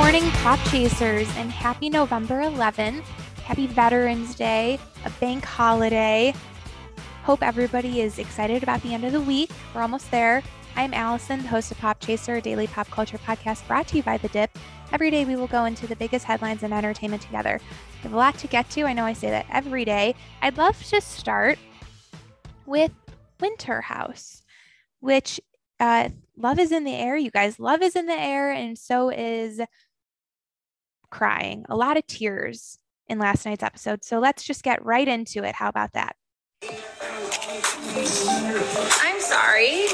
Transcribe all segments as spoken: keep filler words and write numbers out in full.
morning, Pop Chasers, and happy November eleventh. Happy Veterans Day, a bank holiday. Hope everybody is excited about the end of the week. We're almost there. I'm Allison, the host of Pop Chaser, a daily pop culture podcast brought to you by The Dip. Every day we will go into the biggest headlines in entertainment together. We have a lot to get to. I know I say that every day. I'd love to start with Winter House, which uh, love is in the air, you guys. Love is in the air, and so is crying. A lot of tears in last night's episode. So let's just get right into it. How about that? I'm sorry.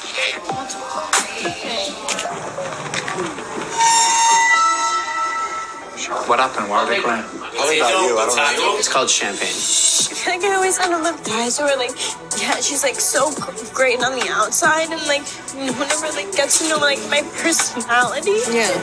What happened? Why are they crying? Probably about you. I don't know. It's called champagne. I feel like I always had to live guys who are like, yeah, she's like so great on the outside, and like no one ever like gets to know like my personality. Yeah.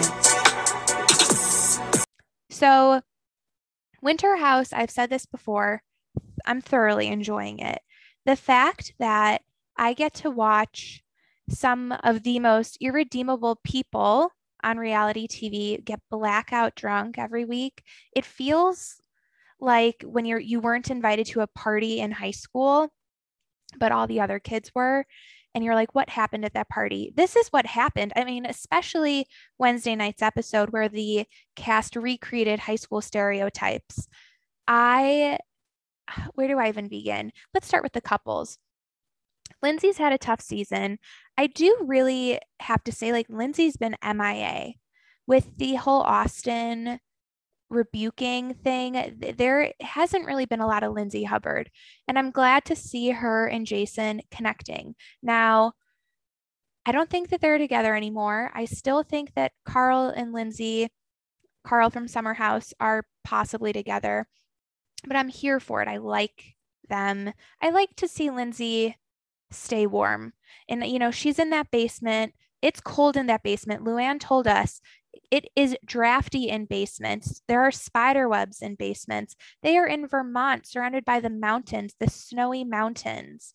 So, Winter House, I've said this before, I'm thoroughly enjoying it. The fact that I get to watch some of the most irredeemable people on reality T V get blackout drunk every week, it feels like when you're you weren't invited to a party in high school, but all the other kids were, and you're like, what happened at that party? This is what happened. I mean, especially Wednesday night's episode where the cast recreated high school stereotypes. I, where do I even begin? Let's start with the couples. Lindsay's had a tough season. I do really have to say, like, Lindsay's been M I A with the whole Austin rebuking thing. There hasn't really been a lot of Lindsay Hubbard, and I'm glad to see her and Jason connecting. Now, I don't think that they're together anymore. I still think that Carl and Lindsay, Carl from Summer House, are possibly together, but I'm here for it. I like them. I like to see Lindsay stay warm. And, you know, she's in that basement. It's cold in that basement. Luann told us it is drafty in basements. There are spider webs in basements. They are in Vermont, surrounded by the mountains, the snowy mountains.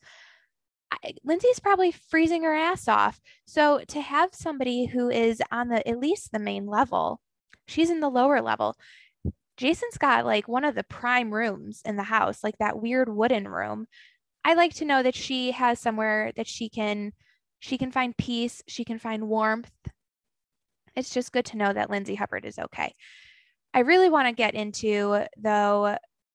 I, Lindsay's probably freezing her ass off. So to have somebody who is on the at least the main level, she's in the lower level. Jason's got like one of the prime rooms in the house, like that weird wooden room. I like to know that she has somewhere that she can she can find peace, she can find warmth. It's just good to know that Lindsay Hubbard is okay. I really want to get into, though,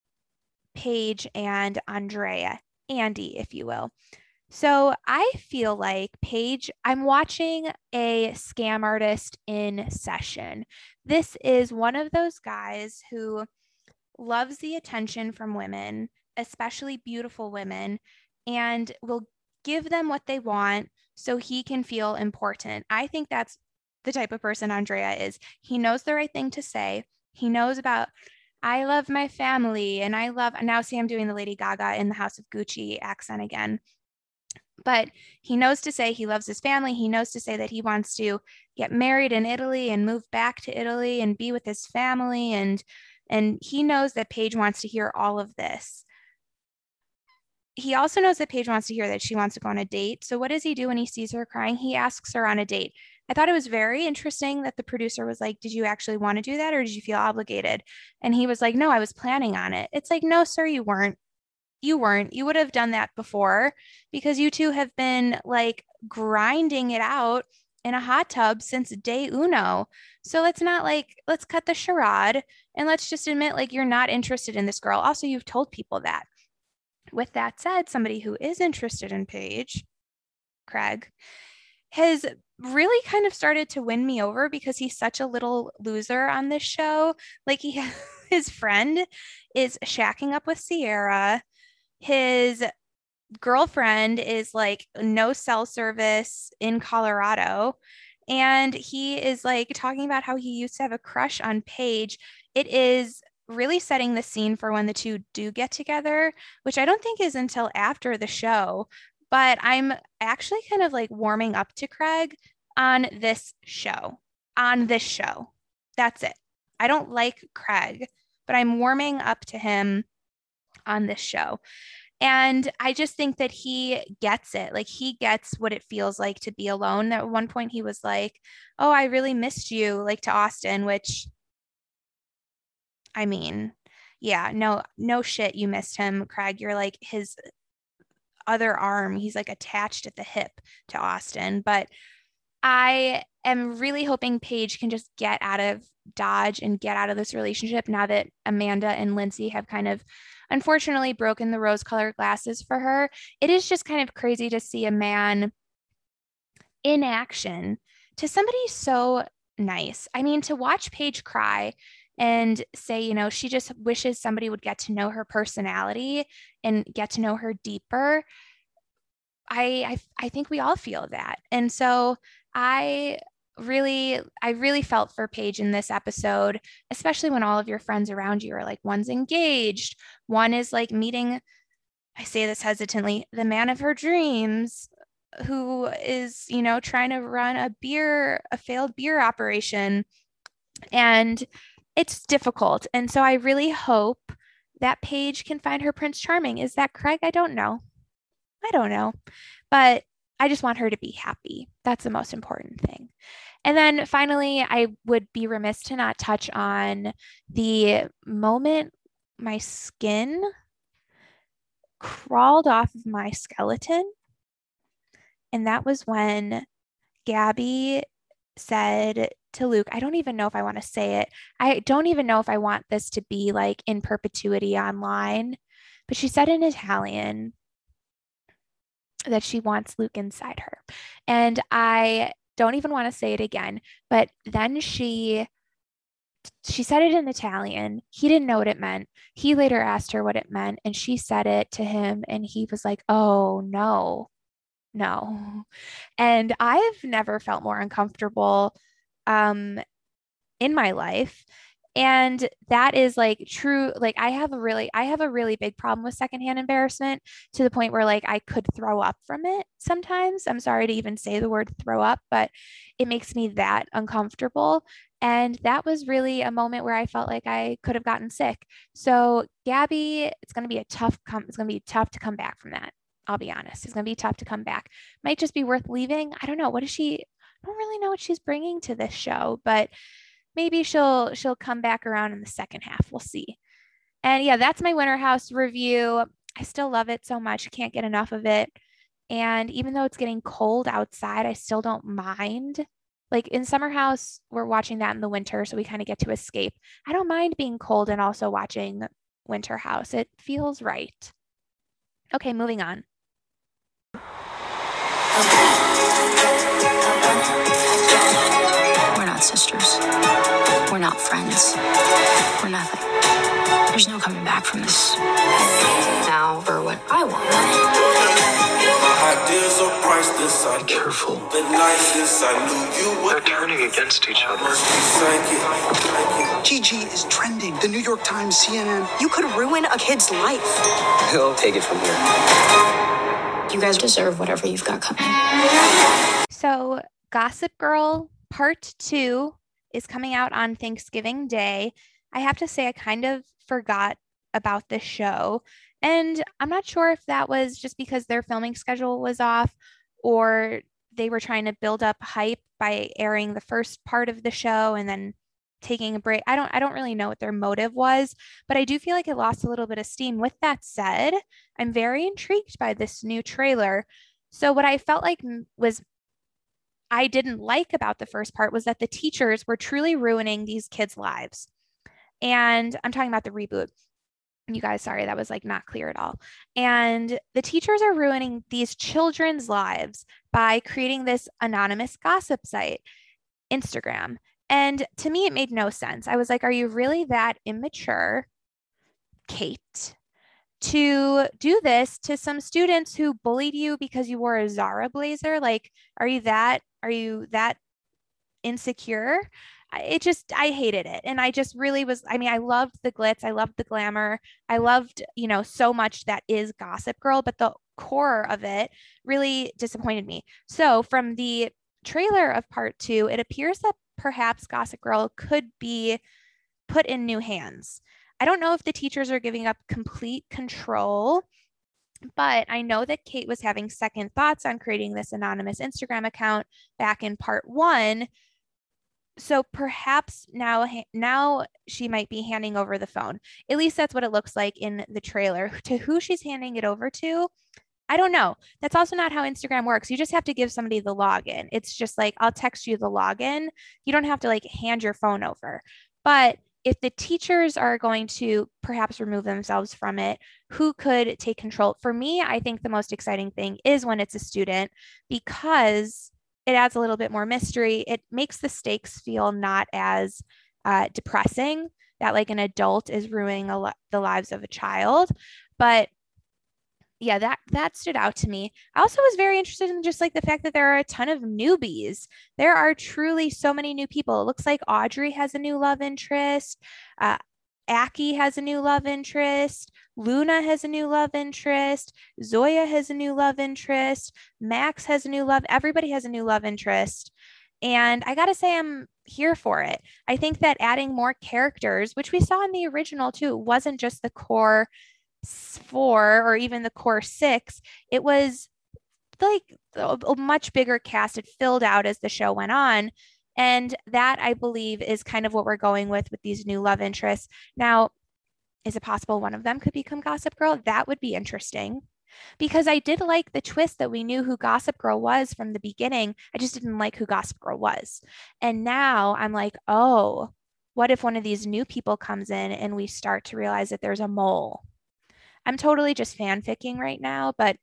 Paige and Andrea, Andy, if you will. So I feel like Paige, I'm watching a scam artist in session. This is one of those guys who loves the attention from women, especially beautiful women, and will give them what they want so he can feel important. I think that's the type of person Andrea is. He knows the right thing to say. He knows about, I love my family, and I love, now see, I'm doing the Lady Gaga in the House of Gucci accent again. But he knows to say he loves his family. He knows to say that he wants to get married in Italy and move back to Italy and be with his family. And, and he knows that Paige wants to hear all of this. He also knows that Paige wants to hear that she wants to go on a date. So what does he do when he sees her crying? He asks her on a date. I thought it was very interesting that the producer was like, did you actually want to do that, or did you feel obligated? And he was like, no, I was planning on it. It's like, no, sir, you weren't. You weren't. You would have done that before, because you two have been like grinding it out in a hot tub since day uno. So let's not like, let's cut the charade and let's just admit like you're not interested in this girl. Also, you've told people that. With that said, somebody who is interested in Paige, Craig, has really kind of started to win me over because he's such a little loser on this show. Like he, his friend is shacking up with Sierra. His girlfriend is like no cell service in Colorado. And he is like talking about how he used to have a crush on Paige. It is really setting the scene for when the two do get together, which I don't think is until after the show. But I'm actually kind of like warming up to Craig on this show, on this show. That's it. I don't like Craig, but I'm warming up to him on this show. And I just think that he gets it. Like he gets what it feels like to be alone. At one point he was like, "Oh, I really missed you," like to Austin, which I mean, yeah, no, no shit, you missed him, Craig. You're like his other arm. He's like attached at the hip to Austin. But I am really hoping Paige can just get out of Dodge and get out of this relationship now that Amanda and Lindsay have kind of unfortunately broken the rose-colored glasses for her. It is just kind of crazy to see a man in action to somebody so nice. I mean, to watch Paige cry and say, you know, she just wishes somebody would get to know her personality and get to know her deeper. I, I I think we all feel that. And so I really I really felt for Paige in this episode, especially when all of your friends around you are like, one's engaged, one is like meeting, I say this hesitantly, the man of her dreams, who is, you know, trying to run a beer, a failed beer operation. And it's difficult. And so I really hope that Paige can find her Prince Charming. Is that Craig? I don't know. I don't know. But I just want her to be happy. That's the most important thing. And then finally, I would be remiss to not touch on the moment my skin crawled off of my skeleton. And that was when Gabby said to Luke, I don't even know if I want to say it. I don't even know if I want this to be like in perpetuity online, but she said in Italian that she wants Luke inside her. And I don't even want to say it again, but then she she said it in Italian. He didn't know what it meant. He later asked her what it meant, and she said it to him, and he was like, "Oh, no. No." And I've never felt more uncomfortable um in my life. And that is like true. Like I have a really, I have a really big problem with secondhand embarrassment to the point where like I could throw up from it sometimes. I'm sorry to even say the word throw up, but it makes me that uncomfortable. And that was really a moment where I felt like I could have gotten sick. So Gabby, it's going to be a tough come. It's going to be tough to come back from that. I'll be honest. It's going to be tough to come back. Might just be worth leaving. I don't know. What is she? I don't really know what she's bringing to this show, but maybe she'll she'll come back around in the second half. We'll see. And yeah, that's my Winter House review. I still love it so much. Can't get enough of it. And even though it's getting cold outside, I still don't mind. Like in Summer House, we're watching that in the winter, so we kind of get to escape. I don't mind being cold and also watching Winter House. It feels right. Okay, moving on. We're not sisters. We're not friends. We're nothing. There's no coming back from this. Now for what I want. Be careful. They're turning against each other. Gigi is trending. The New York Times, C N N. You could ruin a kid's life. He'll take it from here. You guys deserve whatever you've got coming. So, Gossip Girl Part two is coming out on Thanksgiving Day. I have to say, I kind of forgot about this show. And I'm not sure if that was just because their filming schedule was off or they were trying to build up hype by airing the first part of the show and then taking a break. I don't I don't really know what their motive was, but I do feel like it lost a little bit of steam. With that said, I'm very intrigued by this new trailer. So what I felt like was I didn't like about the first part was that the teachers were truly ruining these kids' lives. And I'm talking about the reboot. You guys, sorry, that was like not clear at all. And the teachers are ruining these children's lives by creating this anonymous gossip site, Instagram. And to me, it made no sense. I was like, are you really that immature, Kate, to do this to some students who bullied you because you wore a Zara blazer? Like, are you that, are you that insecure? It just, I hated it. And I just really was, I mean, I loved the glitz. I loved the glamour. I loved, you know, so much that is Gossip Girl, but the core of it really disappointed me. So from the trailer of part two, it appears that perhaps Gossip Girl could be put in new hands. I don't know if the teachers are giving up complete control But I know that Kate was having second thoughts on creating this anonymous Instagram account back in part one. So perhaps now, now she might be handing over the phone. At least that's what it looks like in the trailer. To who she's handing it over to, I don't know. That's also not how Instagram works. You just have to give somebody the login. It's just like, I'll text you the login. You don't have to like hand your phone over. But if the teachers are going to perhaps remove themselves from it, who could take control? For me, I think the most exciting thing is when it's a student, because it adds a little bit more mystery. It makes the stakes feel not as uh, depressing, that like an adult is ruining a lo- the lives of a child. But yeah, that that stood out to me. I also was very interested in just like the fact that there are a ton of newbies. There are truly so many new people. It looks like Audrey has a new love interest. Uh, Aki has a new love interest. Luna has a new love interest. Zoya has a new love interest. Max has a new love. Everybody has a new love interest. And I got to say, I'm here for it. I think that adding more characters, which we saw in the original too, wasn't just the core four or even the core six. It was like a, a much bigger cast. It filled out as the show went on. And that, I believe, is kind of what we're going with with these new love interests. Now, is it possible one of them could become Gossip Girl? That would be interesting, because I did like the twist that we knew who Gossip Girl was from the beginning. I just didn't like who Gossip Girl was. And now I'm like, oh, what if one of these new people comes in and we start to realize that there's a mole? I'm totally just fanficking right now, but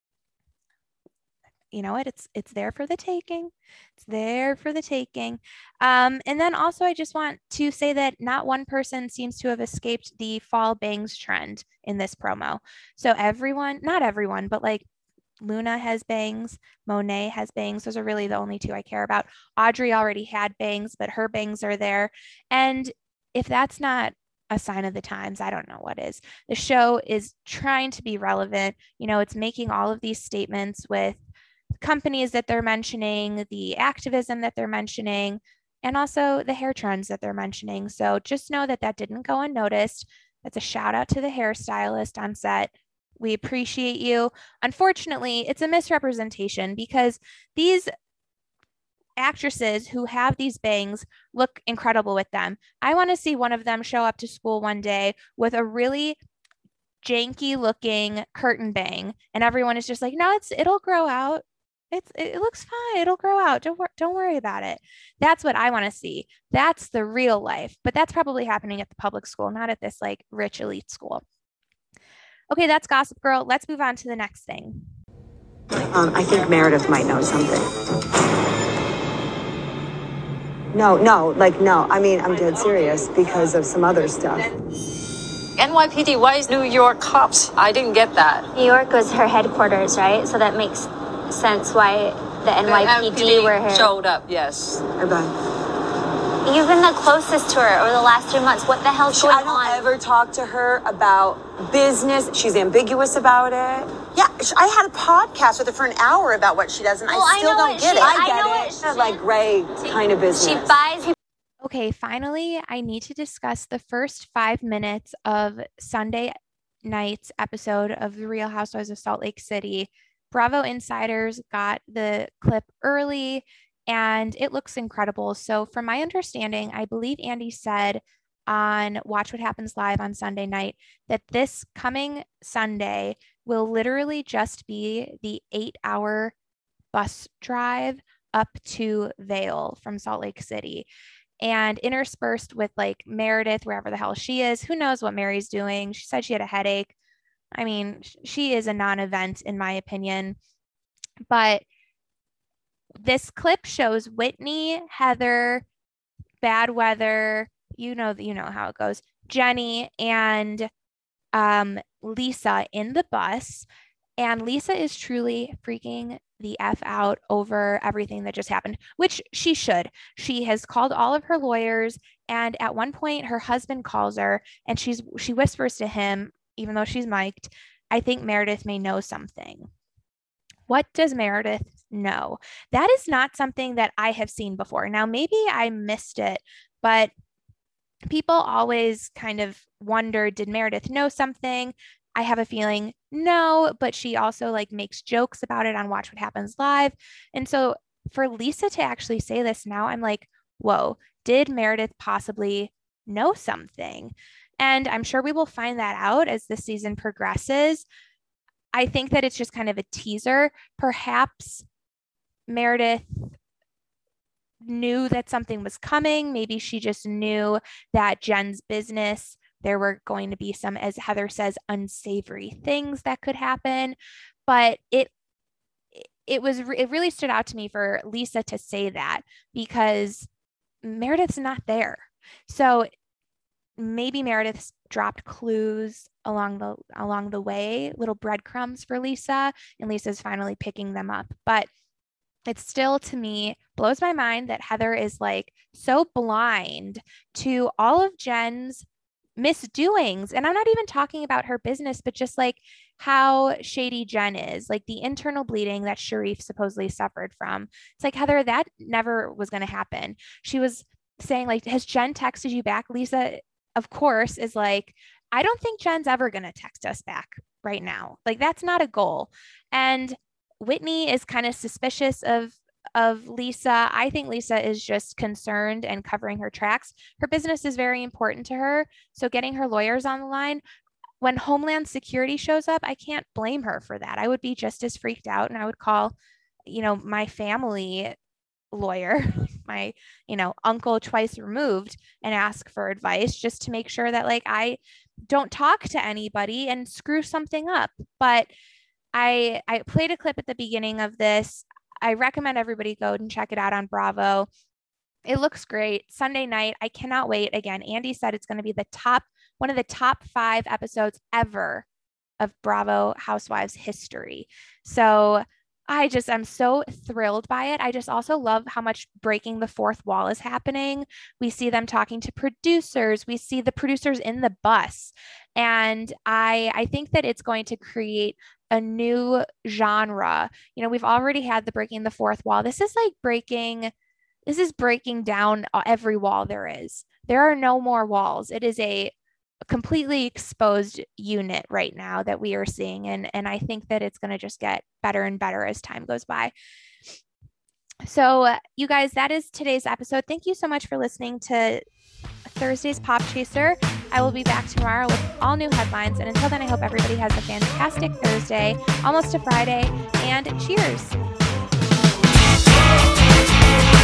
you know what? It's it's there for the taking. It's there for the taking. Um, and then also, I just want to say that not one person seems to have escaped the fall bangs trend in this promo. So everyone, not everyone, but like Luna has bangs, Monet has bangs. Those are really the only two I care about. Audrey already had bangs, but her bangs are there. And if that's not a sign of the times, I don't know what is. The show is trying to be relevant. You know, it's making all of these statements with companies that they're mentioning, the activism that they're mentioning, and also the hair trends that they're mentioning. So just know that that didn't go unnoticed. That's a shout out to the hairstylist on set. We appreciate you. Unfortunately, it's a misrepresentation because these actresses who have these bangs look incredible with them. I want to see one of them show up to school one day with a really janky looking curtain bang, and everyone is just like, no, it's it'll grow out. It's it looks fine. It'll grow out. Don't wor- don't worry about it. That's what I want to see. That's the real life. But that's probably happening at the public school, not at this like rich elite school. Okay, that's Gossip Girl. Let's move on to the next thing. Um, I think Meredith might know something. No, no, like no. I mean, I'm dead serious because of some other stuff. N Y P D, why is New York cops? I didn't get that. New York was her headquarters, right? So that makes sense why the N Y P D were her. Showed up, yes. Bye-bye. You've been the closest to her over the last three months. What the hell's going on? I don't on? ever talk to her about business. She's ambiguous about it. Yeah, I had a podcast with her for an hour about what she does, and well, I still I don't get she, it. I, I get know it. It's like gray kind of business. She buys people. Okay, finally, I need to discuss the first five minutes of Sunday night's episode of The Real Housewives of Salt Lake City. Bravo Insiders got the clip early, and it looks incredible. So from my understanding, I believe Andy said on Watch What Happens Live on Sunday night that this coming Sunday will literally just be the eight-hour bus drive up to Vail from Salt Lake City. And interspersed with like Meredith, wherever the hell she is. Who knows what Mary's doing? She said she had a headache. I mean, she is a non-event in my opinion. But this clip shows Whitney, Heather, Bad Weather, you know, you know how it goes, Jenny, and um, Lisa in the bus. And Lisa is truly freaking the F out over everything that just happened, which she should. She has called all of her lawyers. And at one point, her husband calls her and she's she whispers to him, even though she's mic'd, I think Meredith may know something. What does Meredith know? That is not something that I have seen before. Now, maybe I missed it, but people always kind of wonder, did Meredith know something? I have a feeling No, but she also like makes jokes about it on Watch What Happens Live. And so for Lisa to actually say this now, I'm like, whoa, did Meredith possibly know something? And I'm sure we will find that out as the season progresses. I think that it's just kind of a teaser. Perhaps Meredith knew that something was coming. Maybe she just knew that Jen's business, there were going to be some, as Heather says, unsavory things that could happen. But it it was it really stood out to me for Lisa to say that, because Meredith's not there. So maybe Meredith's dropped clues along the along the way, little breadcrumbs for Lisa, and Lisa's finally picking them up. But it still, to me, blows my mind that Heather is like so blind to all of Jen's misdoings. And I'm not even talking about her business, but just like how shady Jen is, like the internal bleeding that Sharrieff supposedly suffered from. It's like, Heather, that never was going to happen. She was saying like, has Jen texted you back? Lisa, of course, is like, I don't think Jen's ever going to text us back right now. Like, that's not a goal. And Whitney is kind of suspicious of of Lisa. I think Lisa is just concerned and covering her tracks. Her business is very important to her. So getting her lawyers on the line, when Homeland Security shows up, I can't blame her for that. I would be just as freaked out, and I would call, you know, my family lawyer, my, you know, uncle twice removed, and ask for advice just to make sure that like I don't talk to anybody and screw something up. But I, I played a clip at the beginning of this. I recommend everybody go and check it out on Bravo. It looks great. Sunday night, I cannot wait. Again, Andy said it's going to be the top, one of the top five episodes ever of Bravo Housewives history. So I just, I'm so thrilled by it. I just also love how much breaking the fourth wall is happening. We see them talking to producers. We see the producers in the bus. And I, I think that it's going to create a new genre. You know, we've already had the breaking the fourth wall. This is like breaking, this is breaking down every wall there is. There are no more walls. It is a completely exposed unit right now that we are seeing. And, and I think that it's going to just get better and better as time goes by. So uh, you guys, that is today's episode. Thank you so much for listening to Thursday's Pop Chaser. I will be back tomorrow with all new headlines. And until then, I hope everybody has a fantastic Thursday, almost a Friday, and cheers.